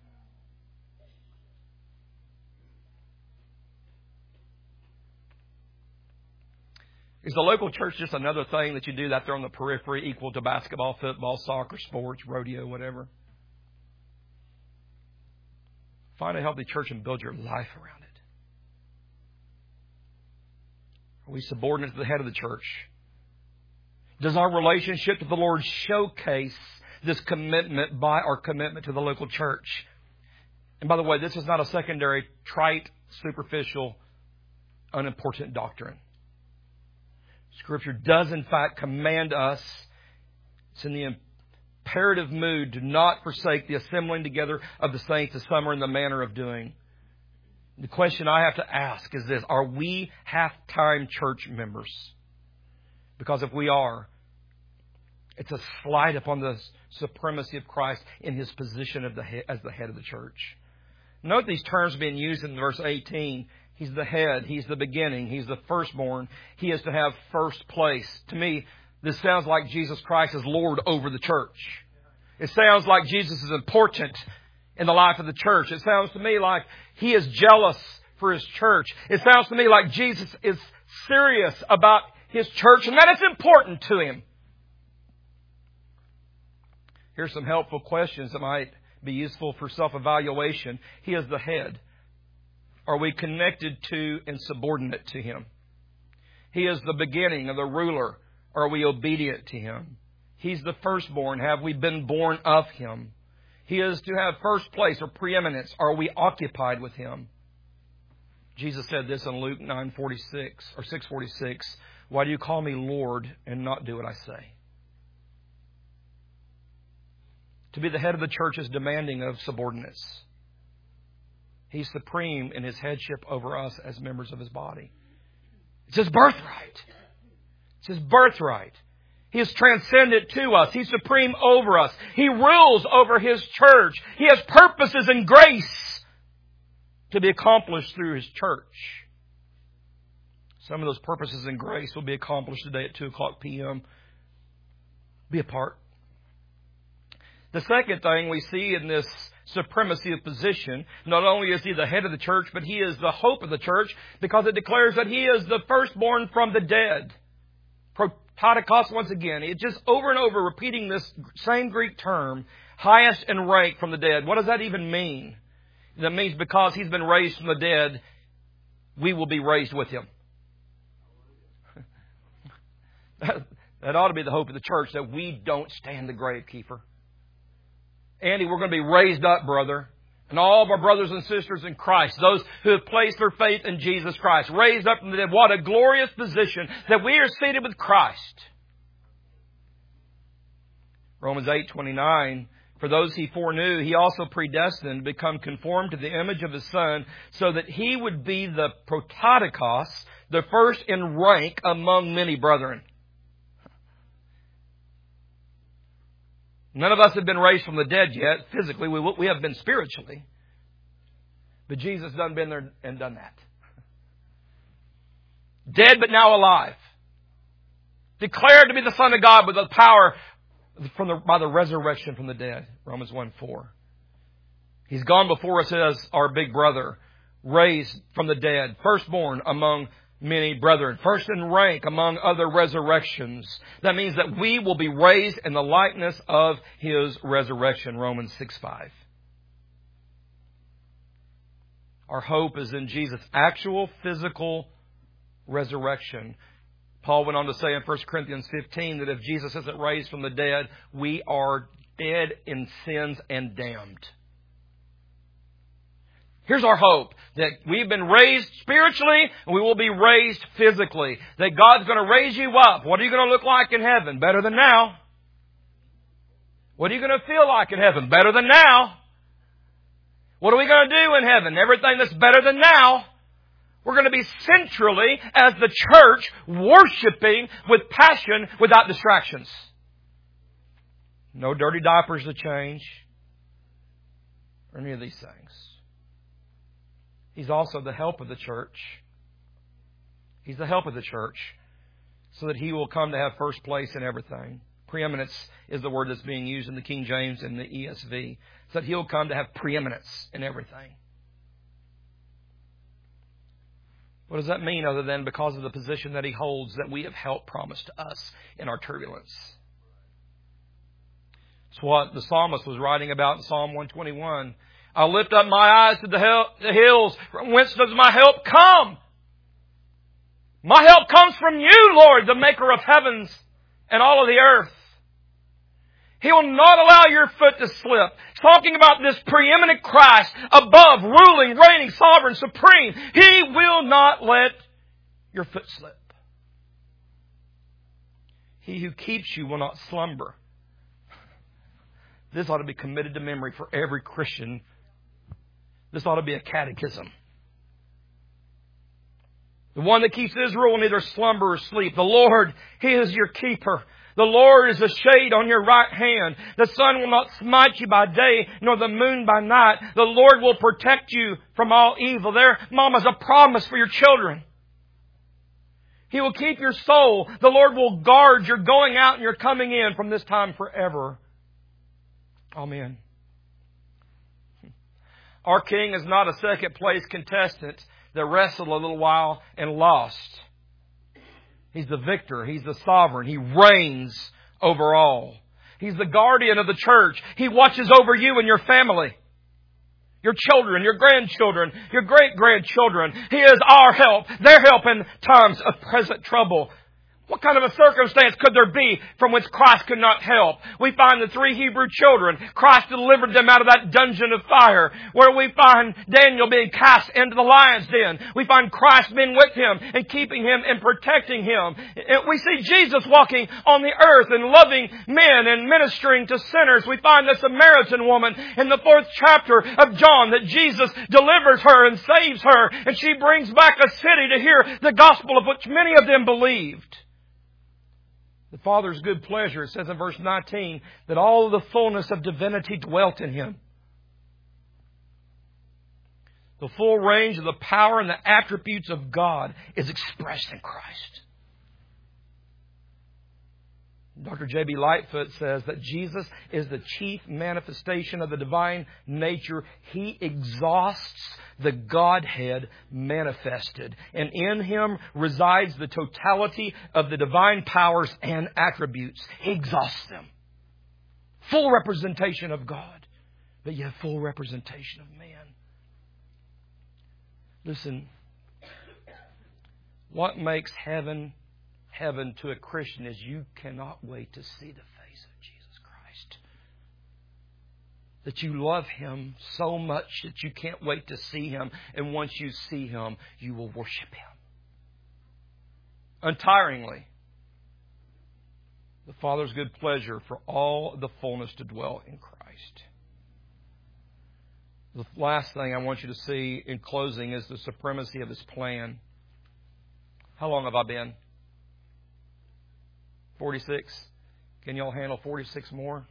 Is the local church just another thing that you do out there on the periphery equal to basketball, football, soccer, sports, rodeo, whatever? Find a healthy church and build your life around it. Are we subordinate to the head of the church? Does our relationship to the Lord showcase this commitment by our commitment to the local church? And by the way, this is not a secondary, trite, superficial, unimportant doctrine. Scripture does, in fact, command us. It's in the imperative mood to not forsake the assembling together of the saints as some are in the manner of doing. The question I have to ask is this: are we half-time church members? Because if we are, It's a slight upon the supremacy of Christ in His position as the head of the church. Note these terms being used in verse 18. He's the head. He's the beginning. He's the firstborn. He is to have first place. To me, this sounds like Jesus Christ is Lord over the church. It sounds like Jesus is important in the life of the church. It sounds to me like He is jealous for His church. It sounds to me like Jesus is serious about His church and that it's important to Him. Here's some helpful questions that might be useful for self-evaluation. He is the head. Are we connected to and subordinate to Him? He is the beginning of the ruler. Are we obedient to Him? He's the firstborn. Have we been born of Him? He is to have first place or preeminence. Are we occupied with Him? Jesus said this in Luke 9:46 or 6:46. Why do you call me Lord and not do what I say? To be the head of the church is demanding of subordinates. He's supreme in His headship over us as members of His body. It's His birthright. It's His birthright. He is transcendent to us. He's supreme over us. He rules over His church. He has purposes and grace to be accomplished through His church. Some of those purposes and grace will be accomplished today at 2:00 p.m. Be a part. The second thing we see in this supremacy of position, not only is He the head of the church, but He is the hope of the church because it declares that He is the firstborn from the dead. Prototokos, once again, it's just over and over repeating this same Greek term, highest in rank from the dead. What does that even mean? That means because He's been raised from the dead, we will be raised with Him. That ought to be the hope of the church, that we don't stay in the grave, Kiefer. Andy, we're going to be raised up, brother. And all of our brothers and sisters in Christ, those who have placed their faith in Jesus Christ, raised up from the dead. What a glorious position that we are seated with Christ. Romans 8:29, for those He foreknew, He also predestined to become conformed to the image of His Son, so that He would be the prototokos, the first in rank among many brethren. None of us have been raised from the dead yet. Physically, we have been spiritually. But Jesus done been there and done that. Dead but now alive. Declared to be the Son of God with the power by the resurrection from the dead. Romans 1:4. He's gone before us as our big brother. Raised from the dead. Firstborn among many brethren. First in rank among other resurrections. That means that we will be raised in the likeness of His resurrection. Romans 6:5. Our hope is in Jesus' actual physical resurrection. Paul went on to say in 1 Corinthians 15 that if Jesus isn't raised from the dead, we are dead in sins and damned. Here's our hope, that we've been raised spiritually and we will be raised physically. That God's going to raise you up. What are you going to look like in heaven? Better than now. What are you going to feel like in heaven? Better than now. What are we going to do in heaven? Everything that's better than now. We're going to be centrally, as the church, worshiping with passion without distractions. No dirty diapers to change. Or any of these things. He's also the help of the church. He's the help of the church so that He will come to have first place in everything. Preeminence is the word that's being used in the King James and the ESV. So that He'll come to have preeminence in everything. What does that mean other than because of the position that He holds that we have help promised to us in our turbulence? It's what the psalmist was writing about in Psalm 121. I'll lift up my eyes to the hills. From whence does my help come? My help comes from You, Lord, the maker of heavens and all of the earth. He will not allow your foot to slip. It's talking about this preeminent Christ, above, ruling, reigning, sovereign, supreme. He will not let your foot slip. He who keeps you will not slumber. This ought to be committed to memory for every Christian. This ought to be a catechism. The one that keeps Israel will neither slumber or sleep. The Lord, He is your keeper. The Lord is a shade on your right hand. The sun will not smite you by day, nor the moon by night. The Lord will protect you from all evil. There, Mom, is a promise for your children. He will keep your soul. The Lord will guard your going out and your coming in from this time forever. Amen. Our King is not a second place contestant that wrestled a little while and lost. He's the victor. He's the sovereign. He reigns over all. He's the guardian of the church. He watches over you and your family, your children, your grandchildren, your great-grandchildren. He is our help, their help in times of present trouble. What kind of a circumstance could there be from which Christ could not help? We find the 3 Hebrew children. Christ delivered them out of that dungeon of fire. Where we find Daniel being cast into the lion's den. We find Christ being with him and keeping him and protecting him. We see Jesus walking on the earth and loving men and ministering to sinners. We find the Samaritan woman in the 4th chapter of John that Jesus delivers her and saves her. And she brings back a city to hear the gospel of which many of them believed. The Father's good pleasure, it says in verse 19, that all of the fullness of divinity dwelt in Him. The full range of the power and the attributes of God is expressed in Christ. Dr. J.B. Lightfoot says that Jesus is the chief manifestation of the divine nature. He exhausts the Godhead manifested. And in Him resides the totality of the divine powers and attributes. He exhausts them. Full representation of God, but yet full representation of man. Listen, what makes heaven to a Christian is you cannot wait to see the face of Jesus Christ. That you love Him so much that you can't wait to see Him. And once you see Him, you will worship Him untiringly. The Father's good pleasure for all the fullness to dwell in Christ. The last thing I want you to see in closing is the supremacy of His plan. How long have I been? 46? Can y'all handle 46 more?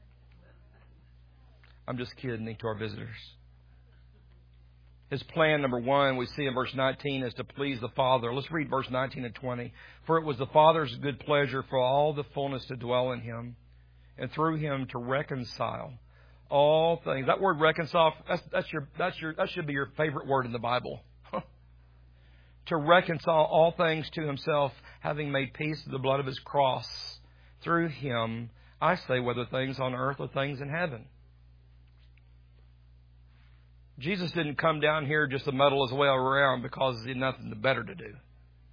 I'm just kidding to our visitors. His plan, number 1, we see in verse 19, is to please the Father. Let's read verse 19 and 20. For it was the Father's good pleasure for all the fullness to dwell in Him, and through Him to reconcile all things. That word reconcile, that should be your favorite word in the Bible. To reconcile all things to Himself, having made peace through the blood of His cross. Through Him, I say, whether things on earth or things in heaven. Jesus didn't come down here just to muddle His way around because He had nothing better to do.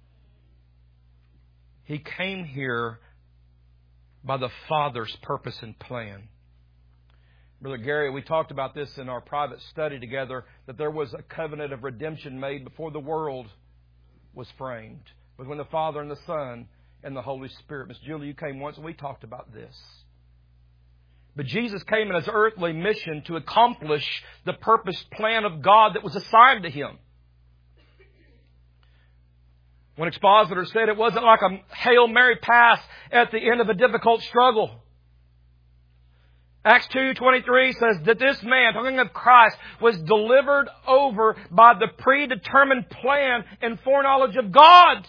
He came here by the Father's purpose and plan. Brother Gary, we talked about this in our private study together, that there was a covenant of redemption made before the world was framed, between the Father and the Son and the Holy Spirit. Miss Julie, you came once and we talked about this. But Jesus came in His earthly mission to accomplish the purposed plan of God that was assigned to Him. One expositor said it wasn't like a Hail Mary pass at the end of a difficult struggle. Acts 2:23 says that this man, talking of Christ, was delivered over by the predetermined plan and foreknowledge of God.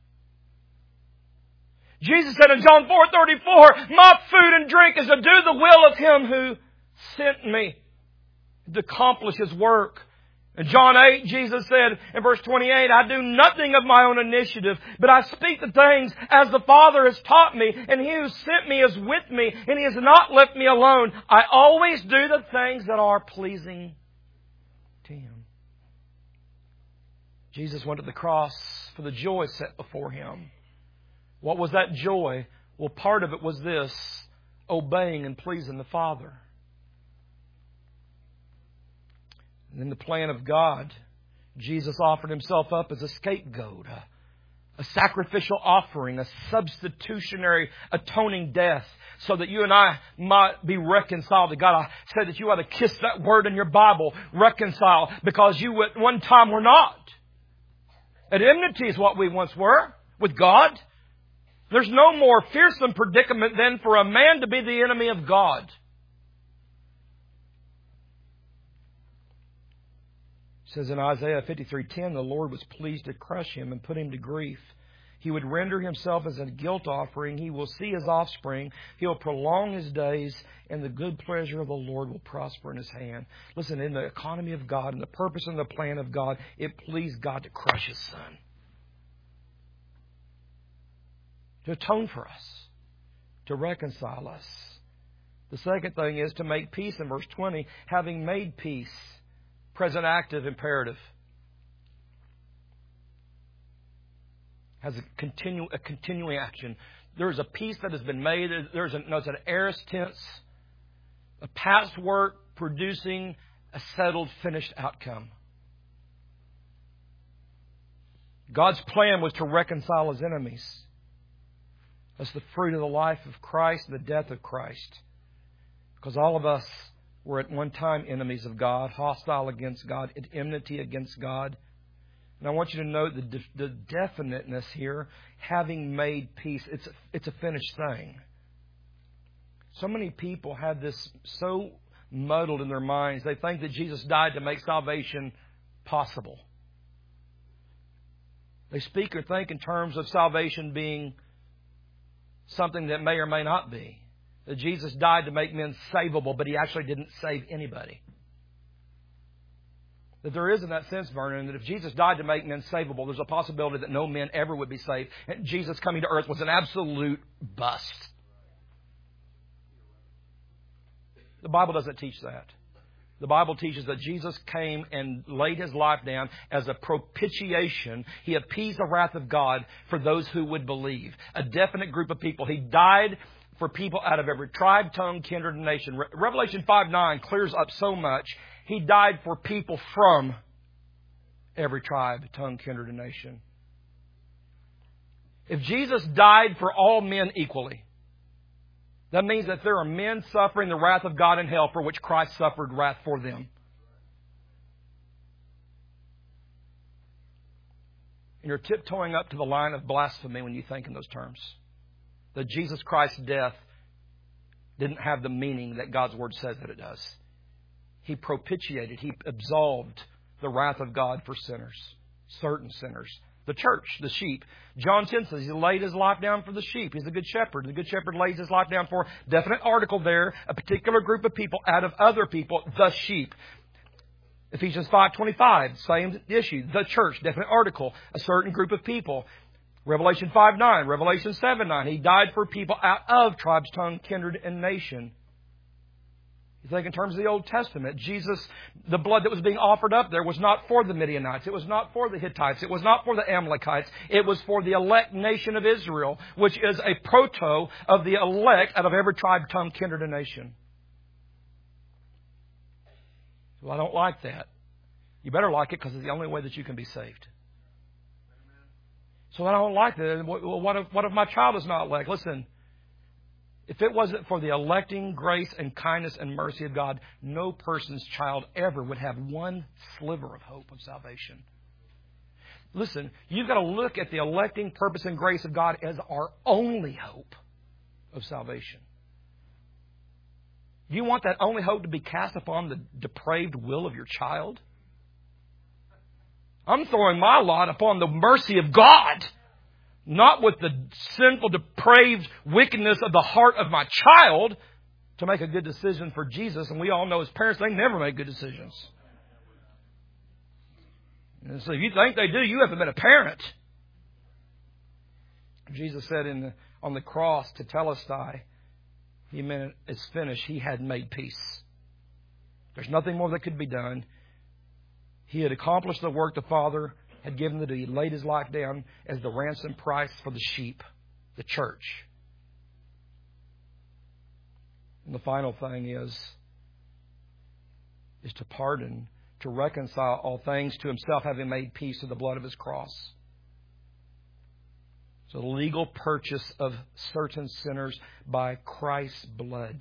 Jesus said in John 4:34, my food and drink is to do the will of Him who sent me, to accomplish His work. In John 8, Jesus said in verse 28, I do nothing of my own initiative, but I speak the things as the Father has taught me, and He who sent me is with me, and He has not left me alone. I always do the things that are pleasing to Him. Jesus went to the cross for the joy set before Him. What was that joy? Well, part of it was this, obeying and pleasing the Father. And in the plan of God, Jesus offered Himself up as a scapegoat, a sacrificial offering, a substitutionary atoning death, so that you and I might be reconciled to God. I said that you ought to kiss that word in your Bible, reconcile, because you at one time were not. At enmity is what we once were with God. There's no more fearsome predicament than for a man to be the enemy of God. It says in Isaiah 53:10, the Lord was pleased to crush him and put him to grief. He would render himself as a guilt offering. He will see his offspring. He'll prolong his days, and the good pleasure of the Lord will prosper in his hand. Listen, in the economy of God and the purpose and the plan of God, it pleased God to crush His Son, to atone for us, to reconcile us. The second thing is to make peace in verse 20, having made peace. Present active imperative. Has a continuing action. There's a peace that has been made. It's an aorist tense. A past work producing a settled, finished outcome. God's plan was to reconcile His enemies. That's the fruit of the life of Christ and the death of Christ. Because all of us were at one time enemies of God, hostile against God, at enmity against God. And I want you to note the definiteness here, having made peace. It's a finished thing. So many people have this so muddled in their minds. They think that Jesus died to make salvation possible. They speak or think in terms of salvation being something that may or may not be. That Jesus died to make men savable, but He actually didn't save anybody. That there is in that sense, Vernon, that if Jesus died to make men savable, there's a possibility that no men ever would be saved. And Jesus coming to earth was an absolute bust. The Bible doesn't teach that. The Bible teaches that Jesus came and laid His life down as a propitiation. He appeased the wrath of God for those who would believe. A definite group of people. He died for people out of every tribe, tongue, kindred, and nation. Revelation 5:9 clears up so much. He died for people from every tribe, tongue, kindred, and nation. If Jesus died for all men equally, that means that there are men suffering the wrath of God in hell for which Christ suffered wrath for them. And you're tiptoeing up to the line of blasphemy when you think in those terms. That Jesus Christ's death didn't have the meaning that God's Word says that it does. He propitiated, He absolved the wrath of God for sinners, certain sinners. The church, the sheep. John 10 says He laid His life down for the sheep. He's a good shepherd. The good shepherd lays his life down for, definite article there, a particular group of people out of other people, the sheep. Ephesians 5:25, same issue. The church, definite article, a certain group of people. Revelation 5:9, Revelation 7:9. He died for people out of tribes, tongue, kindred, and nation. You think in terms of the Old Testament, Jesus, the blood that was being offered up there was not for the Midianites. It was not for the Hittites. It was not for the Amalekites. It was for the elect nation of Israel, which is a proto of the elect out of every tribe, tongue, kindred, and nation. Well, I don't like that. You better like it because it's the only way that you can be saved. So I don't like that. Well, what if my child is not elect? Listen. If it wasn't for the electing grace and kindness and mercy of God, no person's child ever would have one sliver of hope of salvation. Listen, you've got to look at the electing purpose and grace of God as our only hope of salvation. You want that only hope to be cast upon the depraved will of your child? I'm throwing my lot upon the mercy of God. Not with the sinful, depraved wickedness of the heart of my child to make a good decision for Jesus. And we all know as parents, they never make good decisions. And so if you think they do, you haven't been a parent. Jesus said on the cross to Telestai, He meant it's finished. He had made peace. There's nothing more that could be done. He had accomplished the work the Father had given that He laid His life down as the ransom price for the sheep, the church. And the final thing is to pardon, to reconcile all things to Himself, having made peace through the blood of His cross. So the legal purchase of certain sinners by Christ's blood.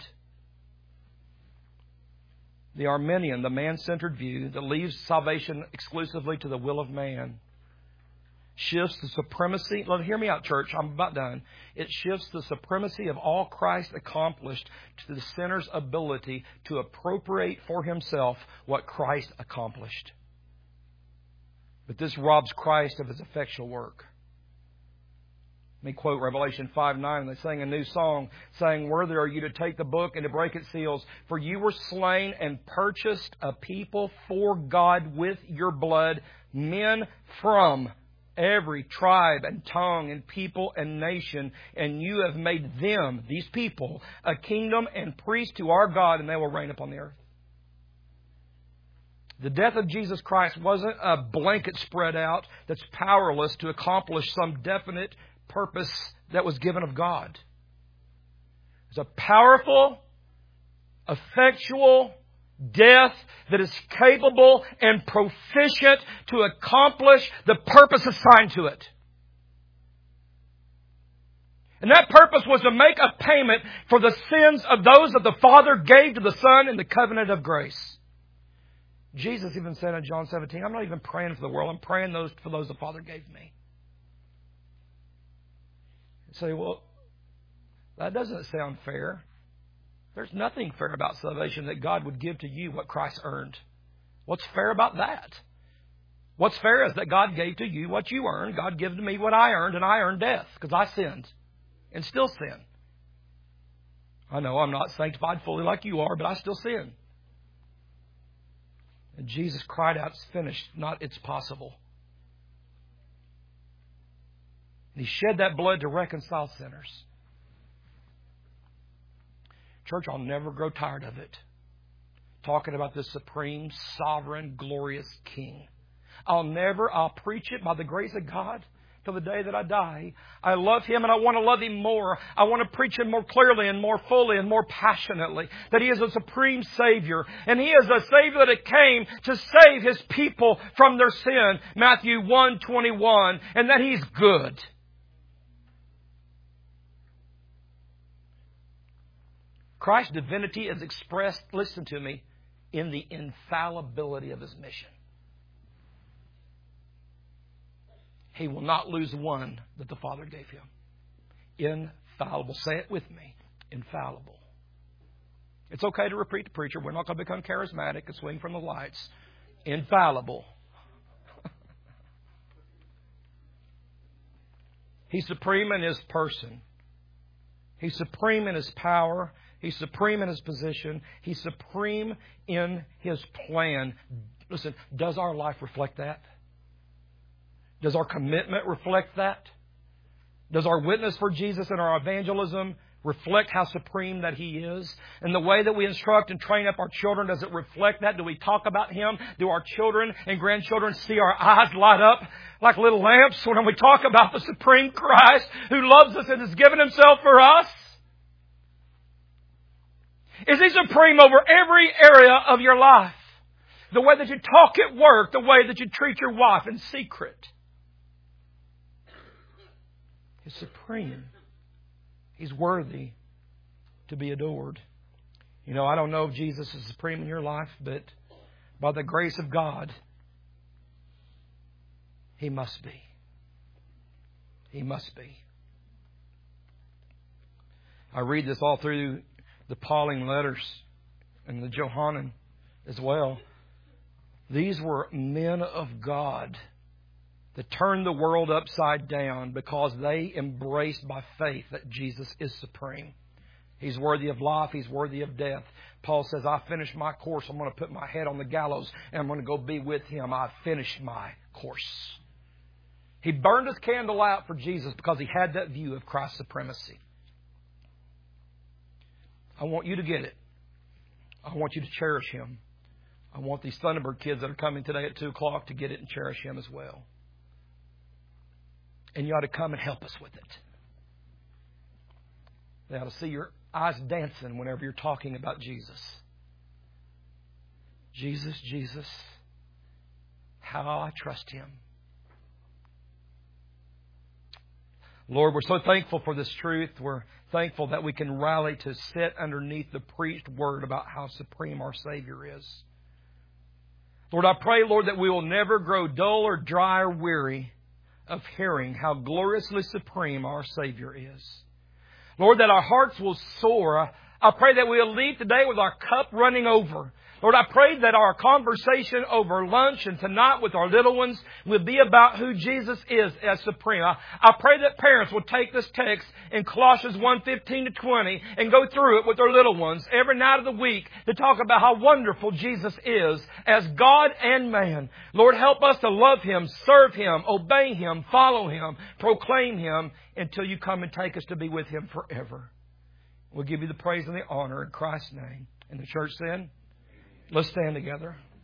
The Arminian, the man-centered view that leaves salvation exclusively to the will of man, shifts the supremacy. Hear me out, church. I'm about done. It shifts the supremacy of all Christ accomplished to the sinner's ability to appropriate for himself what Christ accomplished. But this robs Christ of His effectual work. Let me quote Revelation 5:9. They sang a new song, saying, "Worthy are you to take the book and to break its seals, for you were slain and purchased a people for God with your blood, men from every tribe and tongue and people and nation, and you have made them," these people, "a kingdom and priests to our God, and they will reign upon the earth." The death of Jesus Christ wasn't a blanket spread out that's powerless to accomplish some definite purpose that was given of God. It's a powerful, effectual death that is capable and proficient to accomplish the purpose assigned to it. And that purpose was to make a payment for the sins of those that the Father gave to the Son in the covenant of grace. Jesus even said in John 17, "I'm not even praying for the world. I'm praying for those the Father gave me." You say, well, that doesn't sound fair. There's nothing fair about salvation that God would give to you what Christ earned. What's fair about that? What's fair is that God gave to you what you earned. God gave to me what I earned, and I earned death because I sinned and still sin. I know I'm not sanctified fully like you are, but I still sin. And Jesus cried out, "It's finished," not "it's possible." And He shed that blood to reconcile sinners. Church, I'll never grow tired of it. Talking about this supreme, sovereign, glorious King. I'll preach it by the grace of God till the day that I die. I love Him and I want to love Him more. I want to preach Him more clearly and more fully and more passionately. That He is a supreme Savior. And He is a Savior that came to save His people from their sin. Matthew 1:21. And that He's good. Christ's divinity is expressed, listen to me, in the infallibility of His mission. He will not lose one that the Father gave Him. Infallible. Say it with me. Infallible. It's okay to repeat the preacher. We're not going to become charismatic and swing from the lights. Infallible. He's supreme in His person. He's supreme in His power. He's supreme in His position. He's supreme in His plan. Listen, does our life reflect that? Does our commitment reflect that? Does our witness for Jesus and our evangelism reflect how supreme that He is? And the way that we instruct and train up our children, does it reflect that? Do we talk about Him? Do our children and grandchildren see our eyes light up like little lamps when we talk about the supreme Christ who loves us and has given Himself for us? Is He supreme over every area of your life? The way that you talk at work, the way that you treat your wife in secret. He's supreme. He's worthy to be adored. You know, I don't know if Jesus is supreme in your life, but by the grace of God, He must be. He must be. I read this all through the Pauline letters and the Johannine as well. These were men of God that turned the world upside down because they embraced by faith that Jesus is supreme. He's worthy of life. He's worthy of death. Paul says, "I finished my course. I'm going to put my head on the gallows and I'm going to go be with Him. I've finished my course." He burned his candle out for Jesus because he had that view of Christ's supremacy. I want you to get it. I want you to cherish Him. I want these Thunderbird kids that are coming today at 2 o'clock to get it and cherish Him as well. And you ought to come and help us with it. They ought to see your eyes dancing whenever you're talking about Jesus. Jesus, Jesus, how I trust Him. Lord, we're so thankful for this truth. We're thankful that we can rally to sit underneath the preached word about how supreme our Savior is. Lord, I pray, Lord, that we will never grow dull or dry or weary of hearing how gloriously supreme our Savior is. Lord, that our hearts will soar. I pray that we'll leave today with our cup running over. Lord, I pray that our conversation over lunch and tonight with our little ones will be about who Jesus is as supreme. I pray that parents will take this text in Colossians 1:15-20 and go through it with their little ones every night of the week to talk about how wonderful Jesus is as God and man. Lord, help us to love Him, serve Him, obey Him, follow Him, proclaim Him until you come and take us to be with Him forever. We'll give you the praise and the honor in Christ's name. And the church said, let's stand together.